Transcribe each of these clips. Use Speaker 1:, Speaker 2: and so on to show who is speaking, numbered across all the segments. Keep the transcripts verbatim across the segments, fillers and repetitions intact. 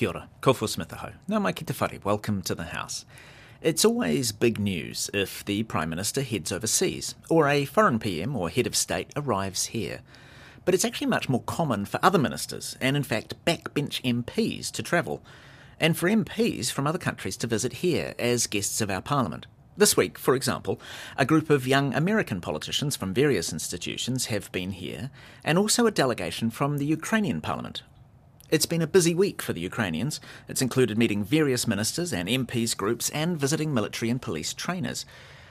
Speaker 1: Kia ora, kōwhā Smith aho. Nā mai ki te whare, welcome to the House. It's always big news if the Prime Minister heads overseas, or a foreign P M or head of state arrives here. But it's actually much more common for other ministers, and in fact backbench M Ps to travel, and for M Ps from other countries to visit here as guests of our Parliament. This week, for example, a group of young American politicians from various institutions have been here, and also a delegation from the Ukrainian Parliament. It's been a busy week for the Ukrainians. It's included meeting various ministers and M Ps groups and visiting military and police trainers.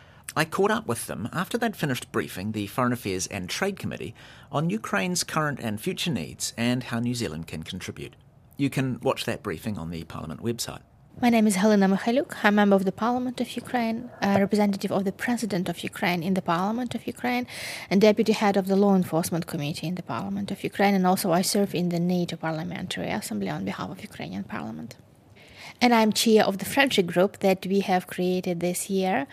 Speaker 1: I caught up with them after they'd finished briefing the Foreign Affairs and Trade Committee on Ukraine's current and future needs and how New Zealand can contribute. You can watch that briefing on the Parliament website.
Speaker 2: My name is Helena Mikhailiuk. I'm a member of the Parliament of Ukraine, a representative of the President of Ukraine in the Parliament of Ukraine, and deputy head of the Law Enforcement Committee in the Parliament of Ukraine, and also I serve in the NATO Parliamentary Assembly on behalf of Ukrainian Parliament. And I'm chair of the friendship group that we have created this year,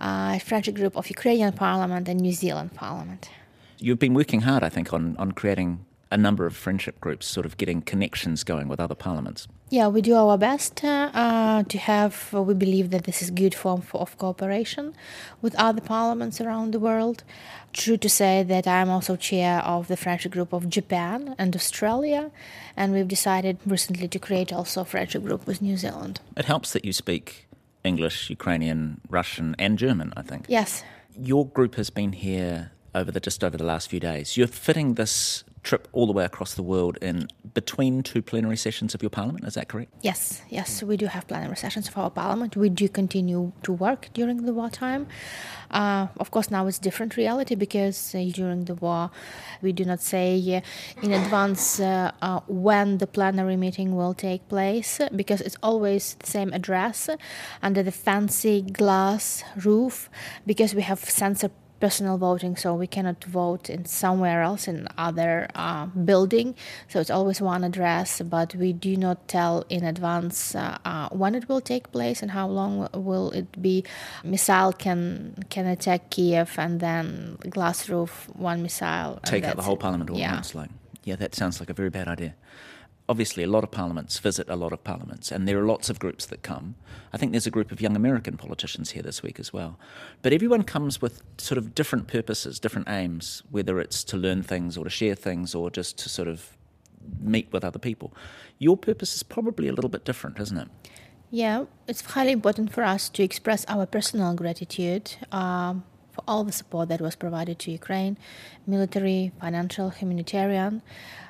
Speaker 2: a friendship group of Ukrainian Parliament and New Zealand Parliament.
Speaker 1: You've been working hard, I think, on, on creating a number of friendship groups, sort of getting connections going with other parliaments.
Speaker 2: Yeah, we do our best uh, uh, to have, uh, we believe that this is a good form for, of cooperation with other parliaments around the world. True to say that I'm also chair of the friendship group of Japan and Australia, and we've decided recently to create also a friendship group with New Zealand.
Speaker 1: It helps that you speak English, Ukrainian, Russian and German, I think.
Speaker 2: Yes.
Speaker 1: Your group has been here over the just over the last few days. You're fitting this trip all the way across the world in between two plenary sessions of your parliament, is that correct?
Speaker 2: Yes, yes, we do have plenary sessions of our parliament. We do continue to work during the wartime. Uh, of course, now it's different reality because uh, during the war we do not say uh, in advance uh, uh, when the plenary meeting will take place, because it's always the same address under the fancy glass roof, because we have censor personal voting, so we cannot vote in somewhere else in other uh, building. So it's always one address, but we do not tell in advance uh, uh, when it will take place and how long will it be. Missile can can attack Kiev, and then glass roof, one missile.
Speaker 1: Take out the whole parliament all
Speaker 2: yeah.
Speaker 1: at once. Like, yeah, that sounds like a very bad idea. Obviously, a lot of parliaments visit a lot of parliaments, and there are lots of groups that come. I think there's a group of young American politicians here this week as well. But everyone comes with sort of different purposes, different aims, whether it's to learn things or to share things or just to sort of meet with other people. Your purpose is probably a little bit different, isn't it?
Speaker 2: Yeah, it's highly important for us to express our personal gratitude um, for all the support that was provided to Ukraine, military, financial, humanitarian.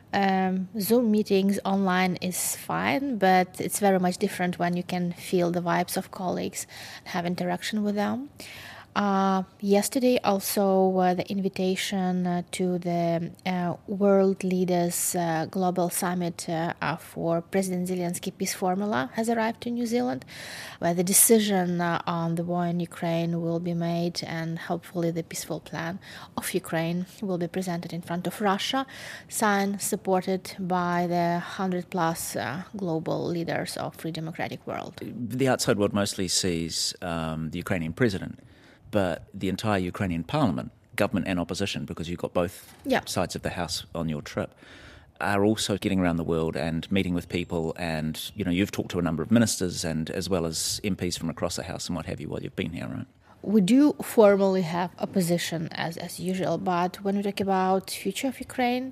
Speaker 2: Um, Zoom meetings online is fine, but it's very much different when you can feel the vibes of colleagues, have interaction with them. Uh, yesterday, also, uh, the invitation uh, to the uh, World Leaders uh, Global Summit uh, uh, for President Zelensky Peace Formula has arrived to New Zealand, where the decision uh, on the war in Ukraine will be made, and hopefully the peaceful plan of Ukraine will be presented in front of Russia, signed, supported by the one hundred plus uh, global leaders of free democratic world.
Speaker 1: The outside world mostly sees um, the Ukrainian president, but the entire Ukrainian parliament, government and opposition, because you've got both
Speaker 2: yeah.
Speaker 1: sides of the house on your trip, are also getting around the world and meeting with people. And, you know, you've talked to a number of ministers and as well as M Ps from across the house and what have you while you've been here, right?
Speaker 2: We do formally have opposition as, as usual, but when we talk about future of Ukraine,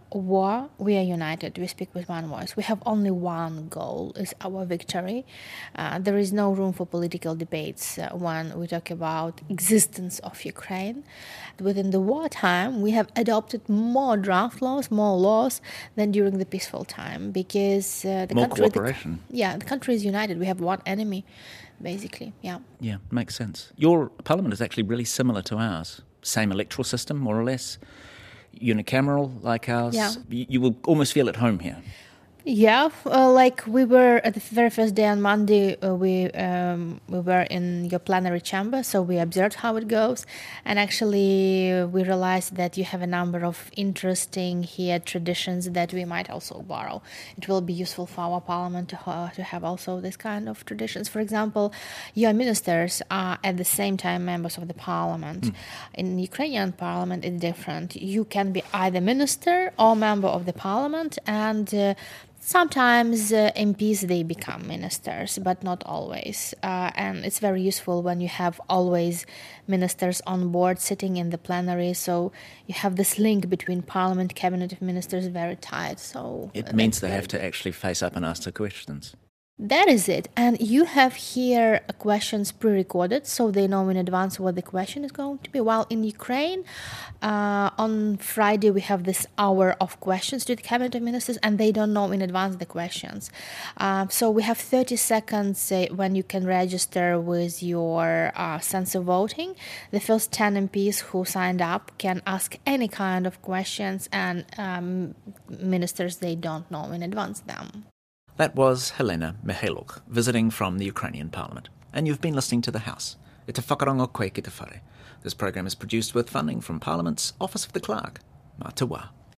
Speaker 2: war, we are united. We speak with one voice. We have only one goal, is our victory. Uh, there is no room for political debates uh, when we talk about existence of Ukraine. Within the wartime, we have adopted more draft laws, more laws than during the peaceful time, because uh, the
Speaker 1: more
Speaker 2: country,
Speaker 1: cooperation.
Speaker 2: The, yeah, the country is united. We have one enemy, basically. Yeah.
Speaker 1: Yeah, makes sense. Your parliament is actually really similar to ours. Same electoral system, more or less. Unicameral like ours.
Speaker 2: Yeah.
Speaker 1: You, you will almost feel at home here.
Speaker 2: Yeah, uh, like we were at the very first day on Monday, uh, we um, we were in your plenary chamber, so we observed how it goes, and actually uh, we realized that you have a number of interesting here traditions that we might also borrow. It will be useful for our parliament to, uh, to have also this kind of traditions. For example, your ministers are at the same time members of the parliament. Mm. In Ukrainian parliament, it's different. You can be either minister or member of the parliament, and uh, Sometimes uh, M Ps, they become ministers, but not always. Uh, and it's very useful when you have always ministers on board sitting in the plenary. So you have this link between Parliament, Cabinet of Ministers very tight. So
Speaker 1: It means they have to actually face up and ask the questions.
Speaker 2: That is it. And you have here questions pre-recorded, so they know in advance what the question is going to be. While in Ukraine, uh, on Friday, we have this hour of questions to the Cabinet of Ministers, and they don't know in advance the questions. Uh, so we have thirty seconds uh, when you can register with your uh, sense of voting. The first ten M Ps who signed up can ask any kind of questions, and um, ministers, they don't know in advance them.
Speaker 1: That was Helena Mihailuk, visiting from the Ukrainian Parliament. And you've been listening to The House. E te whakarongo koe ki te whare. This program is produced with funding from Parliament's Office of the Clerk. Mā te wā.